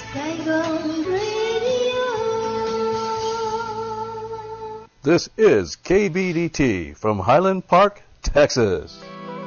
Saigon Radio. This is KBDT from Highland Park, Texas.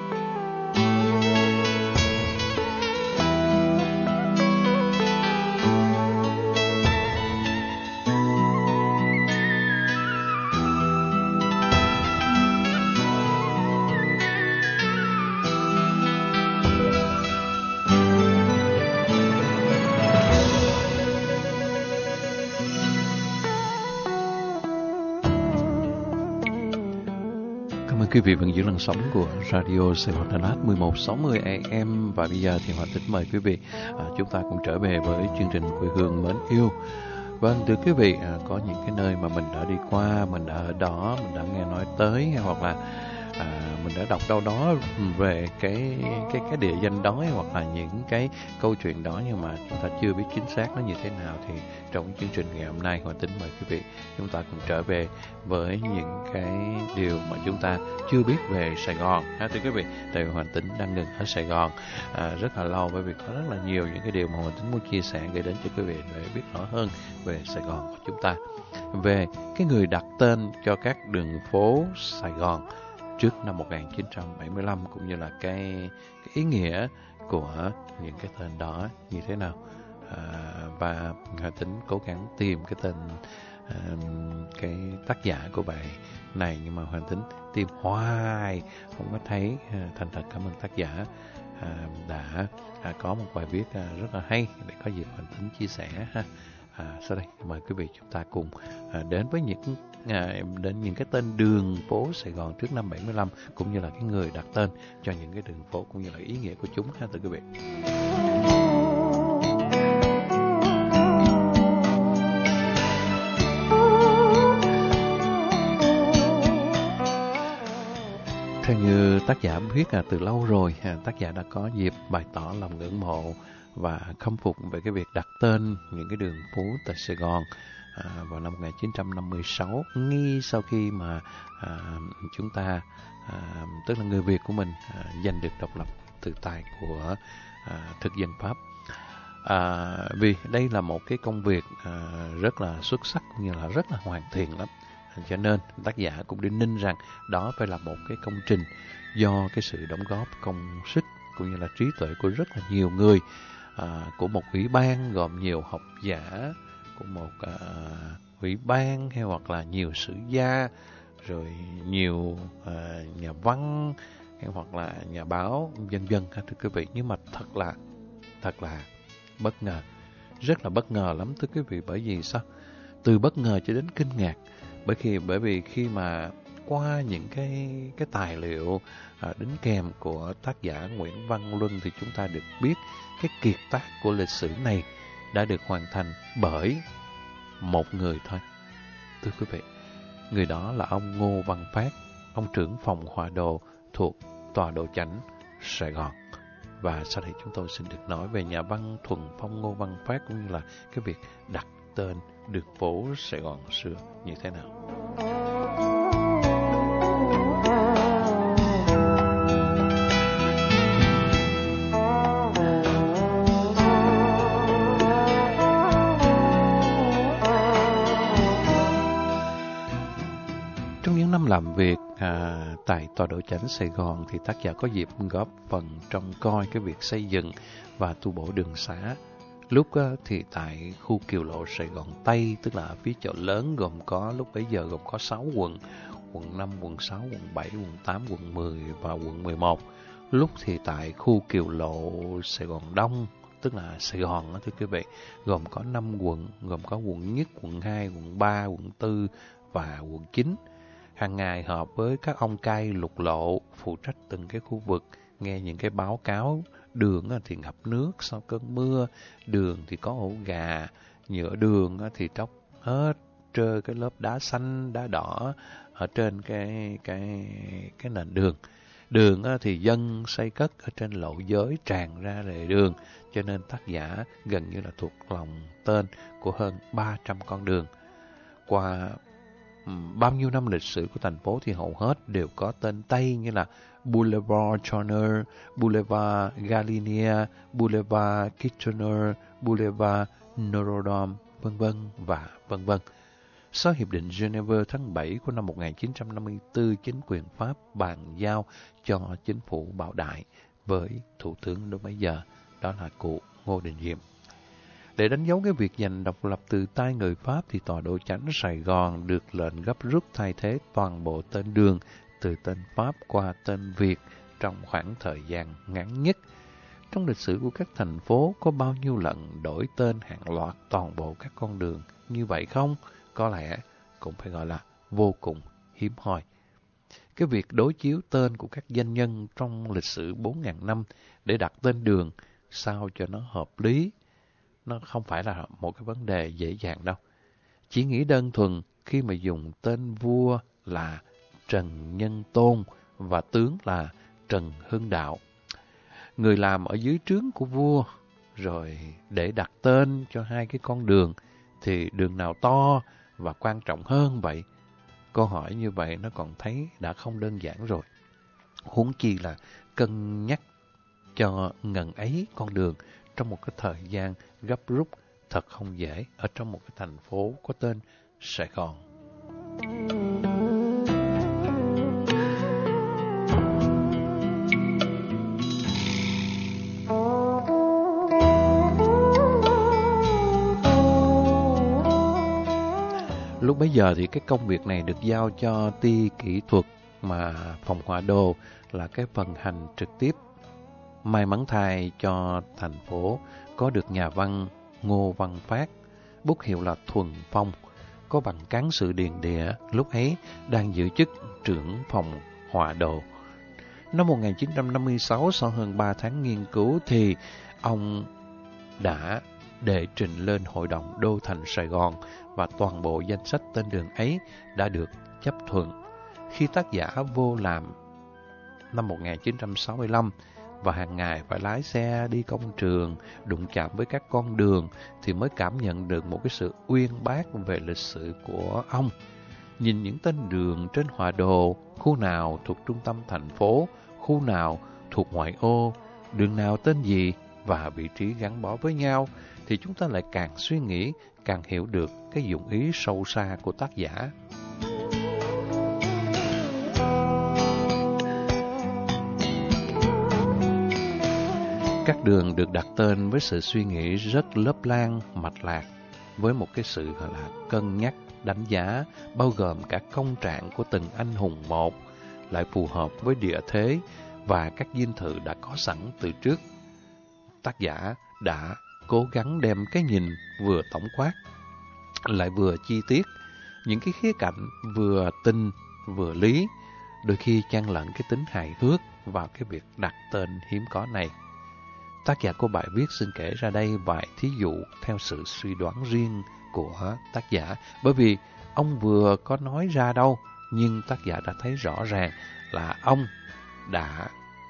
Quý vị vẫn giữ làn sóng của Radio Sài Gòn Đà Lạt 1160 AM và bây giờ thì Hoàng Tính mời quý vị chúng ta cùng trở về với chương trình Quê Hương Mến Yêu. Vâng, thưa quý vị, có những cái nơi mà mình đã đi qua, mình đã ở đó, mình đã nghe nói tới hay hoặc là mình đã đọc đâu đó về cái địa danh đó hoặc là những cái câu chuyện đó nhưng mà chúng ta chưa biết chính xác nó như thế nào, thì trong chương trình ngày hôm nay Hoàng Tính mời quý vị chúng ta cùng trở về với những cái điều mà chúng ta chưa biết về Sài Gòn. Thưa quý vị, tại vì Hoàng Tính đang ngừng ở Sài Gòn rất là lâu, bởi vì có rất là nhiều những cái điều mà Hoàng Tính muốn chia sẻ gửi đến cho quý vị để biết rõ hơn về Sài Gòn của chúng ta, về cái người đặt tên cho các đường phố Sài Gòn trước năm 1975 cũng như là cái ý nghĩa của những cái tên đó như thế nào. Và Hoàng Tính cố gắng tìm cái tên cái tác giả của bài này nhưng mà Hoàng Tính tìm hoài không có thấy. Thành thật cảm ơn tác giả đã có một bài viết rất là hay để có dịp Hoàng Tính chia sẻ ha. Sau đây mời quý vị chúng ta cùng đến với những cái tên đường phố Sài Gòn trước năm 75 cũng như là cái người đặt tên cho những cái đường phố cũng như là ý nghĩa của chúng ha, thưa quý vị. Theo như tác giả viết từ lâu rồi, tác giả đã có dịp bày tỏ lòng ngưỡng mộ và khâm phục về cái việc đặt tên những cái đường phố tại Sài Gòn vào năm 1956, ngay sau khi mà chúng ta, tức là người Việt của mình, giành được độc lập từ tay của thực dân Pháp. Vì đây là một cái công việc rất là xuất sắc cũng như là rất là hoàn thiện lắm, cho nên tác giả cũng đinh ninh rằng đó phải là một cái công trình do cái sự đóng góp công sức cũng như là trí tuệ của rất là nhiều người, của một ủy ban gồm nhiều học giả, của một ủy ban hay hoặc là nhiều sử gia, rồi nhiều nhà văn hay hoặc là nhà báo, vân vân thưa quý vị. Nhưng mà thật là bất ngờ, rất là bất ngờ lắm thưa quý vị. Bởi vì sao? Từ bất ngờ cho đến kinh ngạc. Bởi vì khi mà qua những cái tài liệu đính kèm của tác giả Nguyễn Văn Luân thì chúng ta được biết cái kiệt tác của lịch sử này đã được hoàn thành bởi một người thôi. Thưa quý vị, người đó là ông Ngô Văn Phát, ông trưởng phòng họa đồ thuộc Tòa Độ Chánh, Sài Gòn. Và sau đây chúng tôi xin được nói về nhà văn thuần phong Ngô Văn Phát cũng như là cái việc đặt tên đường phố Sài Gòn xưa như thế nào. Trong những năm làm việc tại Tòa Độ Chánh Sài Gòn thì tác giả có dịp góp phần trông coi cái việc xây dựng và tu bổ đường xá. Lúc thì tại khu Kiều Lộ Sài Gòn Tây, tức là ở phía chợ lớn, lúc bấy giờ gồm có 6 quận: quận 5, quận 6, quận 7, quận 8, quận 10 và quận 11. Lúc thì tại khu Kiều Lộ Sài Gòn Đông, tức là Sài Gòn thưa quý vị, gồm có 5 quận, gồm có quận nhất, quận 2, quận 3, quận 4 và quận 9. Hàng ngày họp với các ông cai lục lộ phụ trách từng cái khu vực, nghe những cái báo cáo. Đường thì ngập nước sau cơn mưa, đường thì có ổ gà, nhựa đường thì tróc hết, trơ cái lớp đá xanh, đá đỏ ở trên cái nền đường. Đường thì dân xây cất ở trên lộ giới tràn ra lề đường, cho nên tác giả gần như là thuộc lòng tên của hơn 300 con đường. Qua bao nhiêu năm lịch sử của thành phố thì hầu hết đều có tên Tây như là Boulevard Turner, Boulevard Galicia, Boulevard Kitchener, Boulevard Notre-Dame, vân vân và vân vân. Sau Hiệp định Geneva tháng 7 của năm 1954, chính quyền Pháp bàn giao cho chính phủ Bảo Đại với thủ tướng lúc bấy giờ, đó là cụ Ngô Đình Diệm. Để đánh dấu cái việc giành độc lập từ tay người Pháp, thì tọa độ chánh Sài Gòn được lệnh gấp rút thay thế toàn bộ tên đường từ tên Pháp qua tên Việt trong khoảng thời gian ngắn nhất. Trong lịch sử của các thành phố có bao nhiêu lần đổi tên hàng loạt toàn bộ các con đường như vậy không? Có lẽ cũng phải gọi là vô cùng hiếm hoi. Cái việc đối chiếu tên của các danh nhân trong lịch sử 4.000 năm để đặt tên đường sao cho nó hợp lý, nó không phải là một cái vấn đề dễ dàng đâu. Chỉ nghĩ đơn thuần khi mà dùng tên vua là Trần Nhân Tôn và tướng là Trần Hưng Đạo, người làm ở dưới trướng của vua, rồi để đặt tên cho hai cái con đường, thì đường nào to và quan trọng hơn vậy? Câu hỏi như vậy nó còn thấy đã không đơn giản rồi. Huống chi là cân nhắc cho ngần ấy con đường trong một cái thời gian gấp rút thật không dễ ở trong một cái thành phố có tên Sài Gòn. Lúc bấy giờ thì cái công việc này được giao cho ty kỹ thuật, mà phòng họa đồ là cái phần hành trực tiếp. May mắn thay cho thành phố có được nhà văn Ngô Văn Phát, bút hiệu là Thuần Phong, có bằng cán sự điền địa, lúc ấy đang giữ chức trưởng phòng họa đồ. Năm 1956, sau hơn 3 tháng nghiên cứu, thì ông đã đệ trình lên Hội đồng Đô thành Sài Gòn, và toàn bộ danh sách tên đường ấy đã được chấp thuận. Khi tác giả vô làm năm 1965, và hàng ngày phải lái xe đi công trường, đụng chạm với các con đường, thì mới cảm nhận được một cái sự uyên bác về lịch sử của ông. Nhìn những tên đường trên họa đồ, khu nào thuộc trung tâm thành phố, khu nào thuộc ngoại ô, đường nào tên gì và vị trí gắn bó với nhau, thì chúng ta lại càng suy nghĩ, càng hiểu được cái dụng ý sâu xa của tác giả. Các đường được đặt tên với sự suy nghĩ rất lớp lang, mạch lạc, với một cái sự gọi là cân nhắc, đánh giá, bao gồm cả công trạng của từng anh hùng một, lại phù hợp với địa thế và các dinh thự đã có sẵn từ trước. Tác giả đã cố gắng đem cái nhìn vừa tổng quát, lại vừa chi tiết, những cái khía cạnh vừa tinh vừa lý, đôi khi chan lẫn cái tính hài hước vào cái việc đặt tên hiếm có này. Tác giả của bài viết xin kể ra đây vài thí dụ theo sự suy đoán riêng của tác giả, bởi vì ông vừa có nói ra đâu, nhưng tác giả đã thấy rõ ràng là ông đã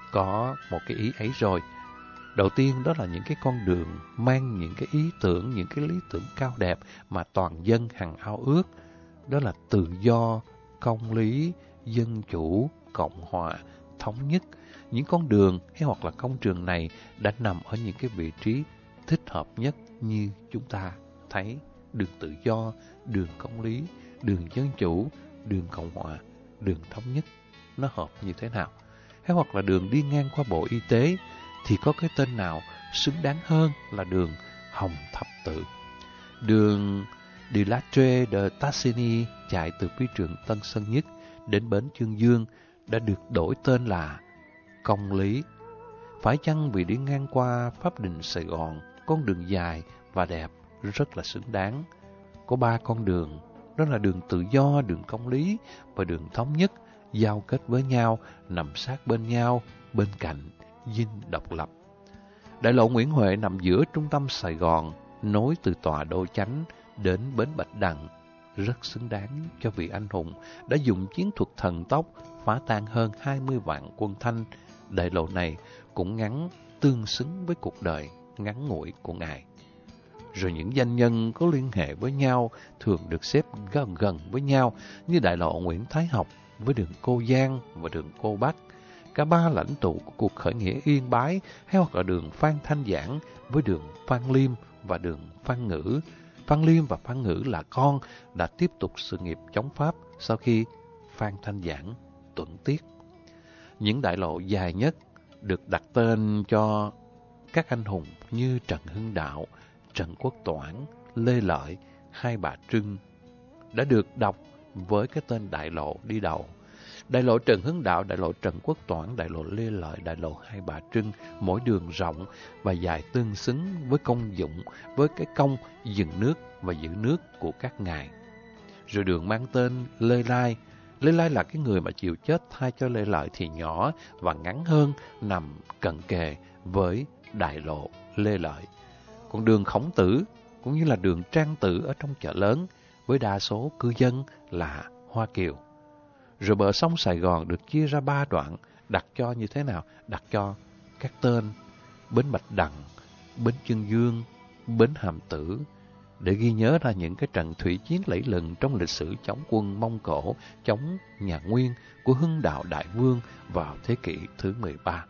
có một cái ý ấy rồi. Đầu tiên đó là những cái con đường mang những cái ý tưởng, những cái lý tưởng cao đẹp mà toàn dân hằng ao ước. Đó là tự do, công lý, dân chủ, cộng hòa, thống nhất. Những con đường hay hoặc là công trường này đã nằm ở những cái vị trí thích hợp nhất, như chúng ta thấy đường tự do, đường công lý, đường dân chủ, đường cộng hòa, đường thống nhất. Nó hợp như thế nào? Hay hoặc là đường đi ngang qua Bộ Y tế, thì có cái tên nào xứng đáng hơn là đường Hồng Thập Tự. Đường de Lattre de Tassigny chạy từ phi trường Tân Sơn Nhất đến bến Chương Dương đã được đổi tên là Công Lý. Phải chăng vì đi ngang qua Pháp Đình Sài Gòn, con đường dài và đẹp rất là xứng đáng. Có 3 con đường, đó là đường tự do, đường công lý và đường thống nhất, giao kết với nhau, nằm sát bên nhau, bên cạnh dinh độc lập. Đại lộ Nguyễn Huệ nằm giữa trung tâm Sài Gòn, nối từ tòa Đô Chánh đến bến Bạch Đằng, rất xứng đáng cho vị anh hùng đã dùng chiến thuật thần tốc phá tan hơn 20 vạn quân Thanh. Đại lộ này cũng ngắn tương xứng với cuộc đời ngắn ngủi của ngài. Rồi những danh nhân có liên hệ với nhau thường được xếp gần với nhau, như đại lộ Nguyễn Thái Học với đường Cô Giang và đường Cô Bắc, cả 3 lãnh tụ của cuộc khởi nghĩa Yên Bái, hay hoặc là đường Phan Thanh Giảng với đường Phan Liêm và đường Phan Ngữ. Phan Liêm và Phan Ngữ là con đã tiếp tục sự nghiệp chống Pháp sau khi Phan Thanh Giảng tuẫn tiết. Những đại lộ dài nhất được đặt tên cho các anh hùng như Trần Hưng Đạo, Trần Quốc Toản, Lê Lợi, Hai Bà Trưng đã được đọc với cái tên đại lộ đi đầu. Đại lộ Trần Hưng Đạo, đại lộ Trần Quốc Toản, đại lộ Lê Lợi, đại lộ Hai Bà Trưng, mỗi đường rộng và dài tương xứng với công dụng, với cái công dừng nước và giữ nước của các ngài. Rồi đường mang tên Lê Lai. Lê Lai là cái người mà chịu chết thay cho Lê Lợi thì nhỏ và ngắn hơn, nằm cận kề với đại lộ Lê Lợi. Còn đường Khổng Tử cũng như là đường Trang Tử ở trong chợ lớn với đa số cư dân là Hoa Kiều. Rồi bờ sông Sài Gòn được chia ra 3 đoạn, đặt cho như thế nào? Đặt cho các tên Bến Bạch Đằng, Bến Chương Dương, Bến Hàm Tử, để ghi nhớ ra những cái trận thủy chiến lẫy lừng trong lịch sử chống quân Mông Cổ, chống nhà Nguyên của Hưng Đạo Đại Vương vào thế kỷ thứ 13.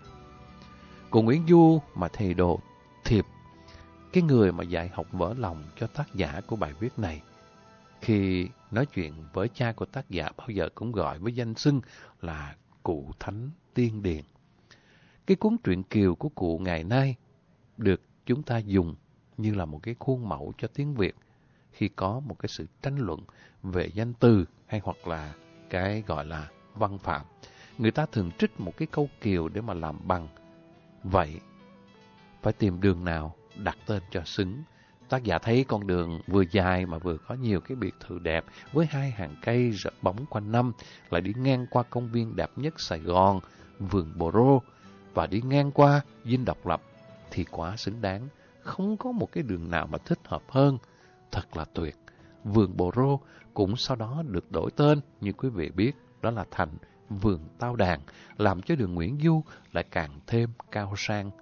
Của Nguyễn Du mà thầy Đồ Thiệp, cái người mà dạy học vỡ lòng cho tác giả của bài viết này, khi nói chuyện với cha của tác giả bao giờ cũng gọi với danh xưng là cụ Thánh Tiên Điền. Cái cuốn truyện Kiều của cụ ngày nay được chúng ta dùng như là một cái khuôn mẫu cho tiếng Việt khi có một cái sự tranh luận về danh từ hay hoặc là cái gọi là văn phạm. Người ta thường trích một cái câu Kiều để mà làm bằng. Vậy, phải tìm đường nào đặt tên cho xứng. Tác giả thấy con đường vừa dài mà vừa có nhiều cái biệt thự đẹp với 2 hàng cây rợp bóng quanh năm, lại đi ngang qua công viên đẹp nhất Sài Gòn, vườn Bồ Rô, và đi ngang qua Dinh Độc Lập thì quá xứng đáng. Không có một cái đường nào mà thích hợp hơn. Thật là tuyệt. Vườn Bồ Rô cũng sau đó được đổi tên, như quý vị biết, đó là thành vườn Tao Đàn, làm cho đường Nguyễn Du lại càng thêm cao sang.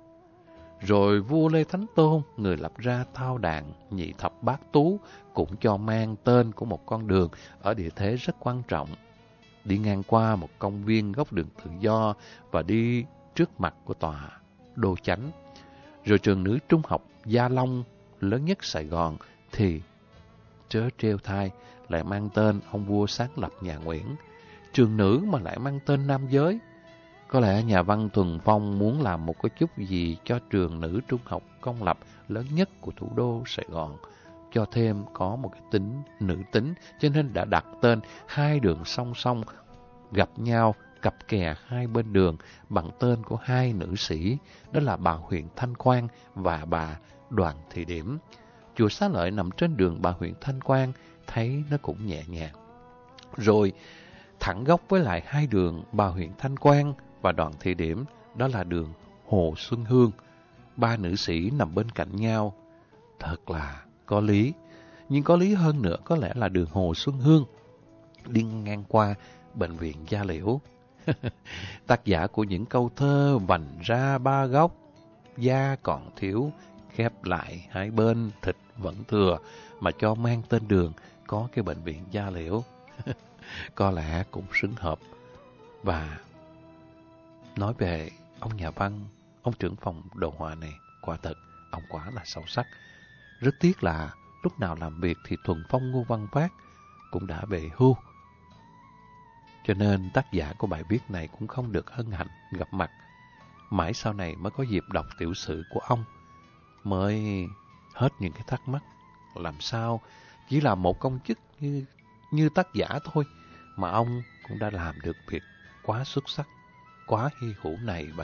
Rồi vua Lê Thánh Tôn, người lập ra Tao Đàn Nhị Thập Bát Tú, cũng cho mang tên của một con đường ở địa thế rất quan trọng. Đi ngang qua một công viên góc đường Tự Do và đi trước mặt của tòa Đô Chánh. Rồi trường nữ trung học Gia Long lớn nhất Sài Gòn thì trớ trêu thay lại mang tên ông vua sáng lập nhà Nguyễn. Trường nữ mà lại mang tên nam giới. Có lẽ nhà văn Thuần Phong muốn làm một cái chút gì cho trường nữ trung học công lập lớn nhất của thủ đô Sài Gòn, cho thêm có một cái tính nữ tính, cho nên đã đặt tên 2 đường song song gặp nhau, cặp kè 2 bên đường bằng tên của 2 nữ sĩ, đó là bà huyện Thanh Quang và bà Đoàn Thị Điểm. Chùa Xá Lợi nằm trên đường bà huyện Thanh Quang, thấy nó cũng nhẹ nhàng. Rồi thẳng góc với lại 2 đường bà huyện Thanh Quang và Đoàn Thị Điểm, đó là đường Hồ Xuân Hương. 3 nữ sĩ nằm bên cạnh nhau, thật là có lý. Nhưng có lý hơn nữa có lẽ là đường Hồ Xuân Hương đi ngang qua bệnh viện Gia Liễu. Tác giả của những câu thơ vành ra 3 góc, da còn thiếu, khép lại 2 bên, thịt vẫn thừa, mà cho mang tên đường có cái bệnh viện Gia Liễu. Có lẽ cũng xứng hợp. Và nói về ông nhà văn, ông trưởng phòng đồ họa này, quả thật, ông quá là sâu sắc. Rất tiếc là lúc nào làm việc thì Thuần Phong Ngô Văn Phát cũng đã về hưu. Cho nên tác giả của bài viết này cũng không được hân hạnh gặp mặt. Mãi sau này mới có dịp đọc tiểu sử của ông, mới hết những cái thắc mắc. Làm sao chỉ là một công chức như tác giả thôi mà ông cũng đã làm được việc quá xuất sắc, quá hy hữu này vậy.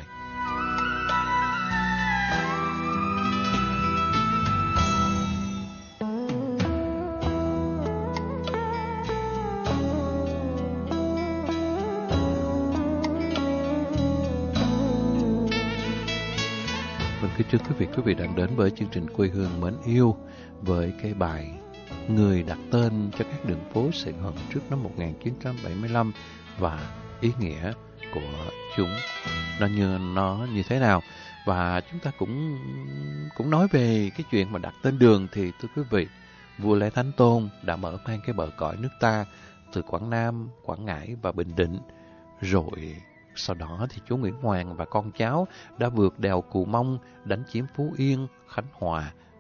Kính chào quý vị đang đến với chương trình Quê Hương Mến Yêu với cái bài Người đặt tên cho các đường phố Sài Gòn trước năm 1975 và ý nghĩa của chúng nó như thế nào. Và chúng ta cũng nói về cái chuyện mà đặt tên đường thì thưa quý vị, vua Lê Thánh Tôn đã mở mang cái bờ cõi nước ta từ Quảng Nam, Quảng Ngãi và Bình Định. Rồi sau đó thì chúa Nguyễn Hoàng và con cháu đã vượt đèo Cù Mông, đánh chiếm Phú Yên, Khánh Hòa,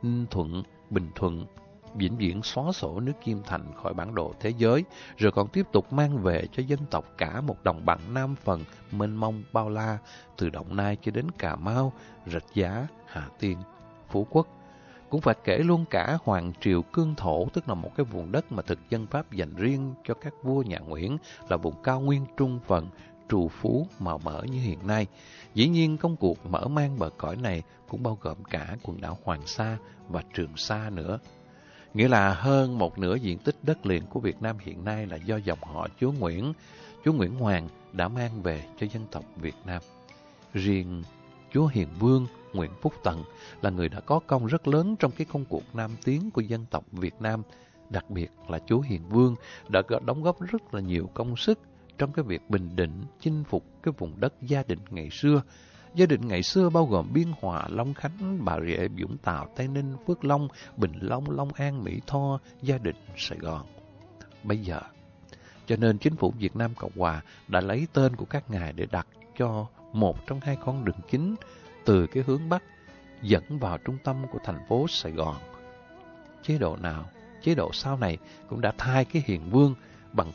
Ninh Thuận, Bình Thuận, vĩnh viễn xóa sổ nước Chiêm Thành khỏi bản đồ thế giới, rồi còn tiếp tục mang về cho dân tộc cả một đồng bằng Nam phần mênh mông bao la, từ Đồng Nai cho đến Cà Mau, Rạch Giá, Hà Tiên, Phú Quốc. Cũng phải kể luôn cả Hoàng Triều Cương Thổ, tức là một cái vùng đất mà thực dân Pháp dành riêng cho các vua nhà Nguyễn, là vùng cao nguyên trung phần, trù phú, màu mỡ như hiện nay. Dĩ nhiên công cuộc mở mang bờ cõi này cũng bao gồm cả quần đảo Hoàng Sa và Trường Sa nữa. Nghĩa là hơn một nửa diện tích đất liền của Việt Nam hiện nay là do dòng họ chúa Nguyễn Hoàng đã mang về cho dân tộc Việt Nam. Riêng chúa Hiền Vương Nguyễn Phúc Tần là người đã có công rất lớn trong cái công cuộc nam tiến của dân tộc Việt Nam. Đặc biệt là chúa Hiền Vương đã đóng góp rất là nhiều công sức trong cái việc bình định, chinh phục cái vùng đất Gia Định ngày xưa. Gia Định ngày xưa bao gồm Biên Hòa, Long Khánh, Bà Rịa, Vũng Tàu, Tây Ninh, Phước Long, Bình Long, Long An, Mỹ Tho, Gia Định, Sài Gòn. Bây giờ, cho nên chính phủ Việt Nam Cộng Hòa đã lấy tên của các ngài để đặt cho một trong hai con đường chính từ cái hướng Bắc dẫn vào trung tâm của thành phố Sài Gòn. Chế độ nào, chế độ sau này cũng đã thay cái Hiền Vương bằng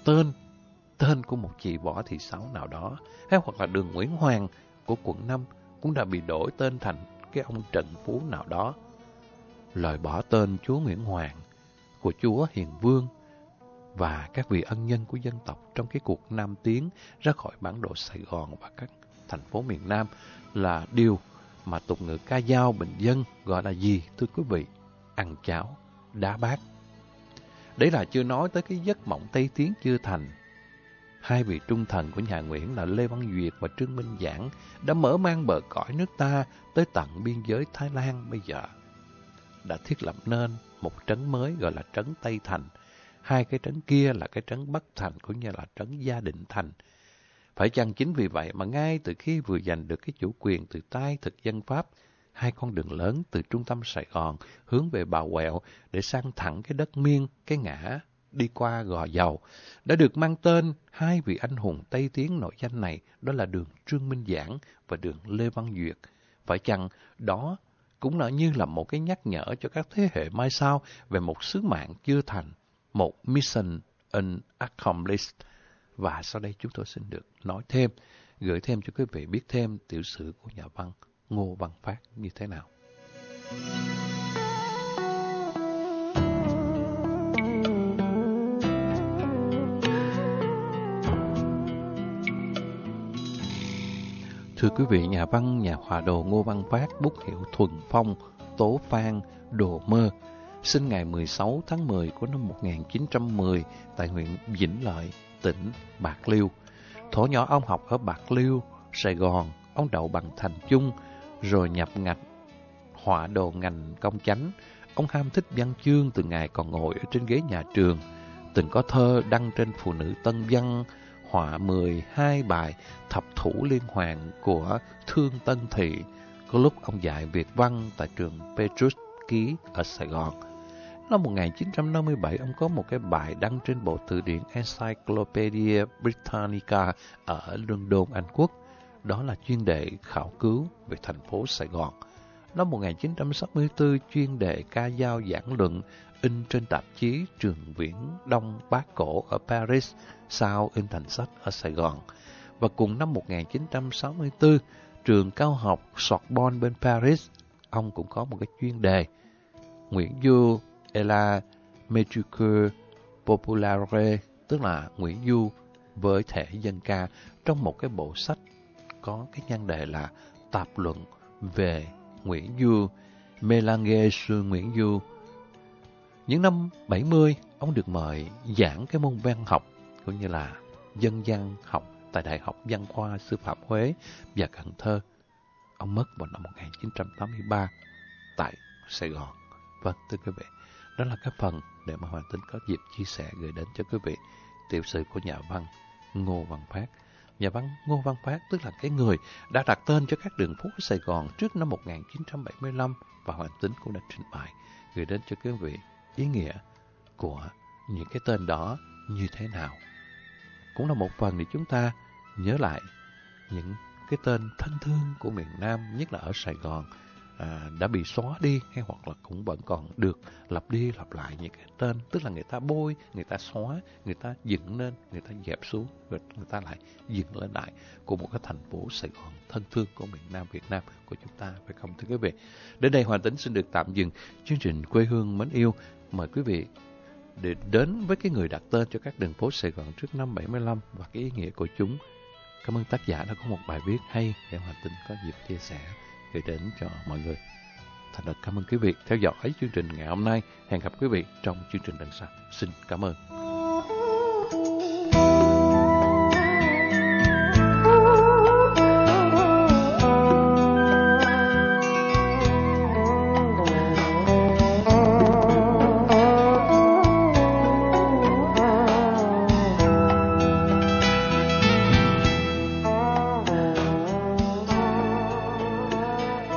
tên của một chị võ thị sáu nào đó, hay hoặc là đường Nguyễn Hoàng của quận 5 cũng đã bị đổi tên thành cái ông Trần Phú nào đó. Loại bỏ tên chúa Nguyễn Hoàng của chúa Hiền Vương và các vị ân nhân của dân tộc trong cái cuộc nam tiến ra khỏi bản đồ Sài Gòn và các thành phố miền Nam là điều mà tục ngữ ca dao bình dân gọi là gì thưa quý vị? Ăn cháo, đá bát. Đấy là chưa nói tới cái giấc mộng Tây Tiến chưa thành. Hai vị trung thần của nhà Nguyễn là Lê Văn Duyệt và Trương Minh Giảng đã mở mang bờ cõi nước ta tới tận biên giới Thái Lan bây giờ. Đã thiết lập nên một trấn mới gọi là trấn Tây Thành. Hai cái trấn kia là cái trấn Bắc Thành cũng như là trấn Gia Định Thành. Phải chăng chính vì vậy mà ngay từ khi vừa giành được cái chủ quyền từ tay thực dân Pháp, hai con đường lớn từ trung tâm Sài Gòn hướng về Bà Quẹo để sang thẳng cái đất Miên, cái ngã đi qua Gò Dầu, đã được mang tên hai vị anh hùng Tây Tiến nổi danh này, đó là đường Trương Minh Giảng và đường Lê Văn Duyệt. Phải chăng đó cũng là như là một cái nhắc nhở cho các thế hệ mai sau về một sứ mạng chưa thành, một mission unaccomplished. Và sau đây chúng tôi xin được nói thêm, gửi thêm cho quý vị biết thêm tiểu sử của nhà văn Ngô Văn Phát như thế nào. Thưa quý vị, nhà văn, nhà họa đồ Ngô Văn Phát, bút hiệu Thuần Phong, Tố Phan, Đồ Mơ, sinh ngày 16 tháng 10 của năm 1910 tại huyện Vĩnh Lợi, tỉnh Bạc Liêu. Thuở nhỏ ông học ở Bạc Liêu, Sài Gòn, ông đậu bằng thành chung, rồi nhập ngạch họa đồ ngành công chánh. Ông ham thích văn chương từ ngày còn ngồi ở trên ghế nhà trường. Từng có thơ đăng trên Phụ Nữ Tân Văn, họa 12 bài thập thủ liên hoàn của Thương Tân Thị. Có lúc ông dạy Việt văn tại trường Petrus Ký ở Sài Gòn. Năm 1957, ông có một cái bài đăng trên bộ từ điển Encyclopedia Britannica ở London, Anh Quốc. Đó là chuyên đề khảo cứu về thành phố Sài Gòn. Năm 1964, chuyên đề ca dao giảng luận in trên tạp chí Trường Viễn Đông Bác Cổ ở Paris, sau in thành sách ở Sài Gòn. Và cùng năm 1964, trường cao học Sorbonne bên Paris, ông cũng có một cái chuyên đề Nguyễn Du et la Métrique Populaire, tức là Nguyễn Du với thể dân ca, trong một cái bộ sách có cái nhan đề là Tạp luận về Nguyễn Du, Mélange sur Nguyễn Du. Những năm 70, ông được mời giảng cái môn văn học cũng như là dân văn học tại Đại học Văn khoa Sư phạm Huế và Cần Thơ. Ông mất vào năm 1983 tại Sài Gòn. Vâng, thưa quý vị, đó là cái phần để mà Hoàng Tính có dịp chia sẻ gửi đến cho quý vị tiểu sử của nhà văn Ngô Văn Phát. Nhà văn Ngô Văn Phát tức là cái người đã đặt tên cho các đường phố Sài Gòn trước năm 1975, và Hoàng Tính cũng đã trình bày gửi đến cho quý vị ý nghĩa của những cái tên đó như thế nào. Cũng là một phần để chúng ta nhớ lại những cái tên thân thương của miền Nam, nhất là ở Sài Gòn, đã bị xóa đi, hay hoặc là cũng vẫn còn được lặp đi lặp lại những cái tên, tức là người ta bôi, người ta xóa, người ta dựng lên, người ta dẹp xuống, rồi người ta lại dựng lên lại của một cái thành phố Sài Gòn thân thương của miền Nam Việt Nam của chúng ta, phải không thưa quý vị? Đến đây Hoàng Tính xin được tạm dừng chương trình Quê Hương Mến Yêu. Mời quý vị để đến với cái người đặt tên cho các đường phố Sài Gòn trước năm 75 và cái ý nghĩa của chúng. Cảm ơn tác giả đã có một bài viết hay để Hoàng Tính có dịp chia sẻ gửi đến cho mọi người. Thành thật cảm ơn quý vị theo dõi chương trình ngày hôm nay. Hẹn gặp quý vị trong chương trình lần sau. Xin cảm ơn.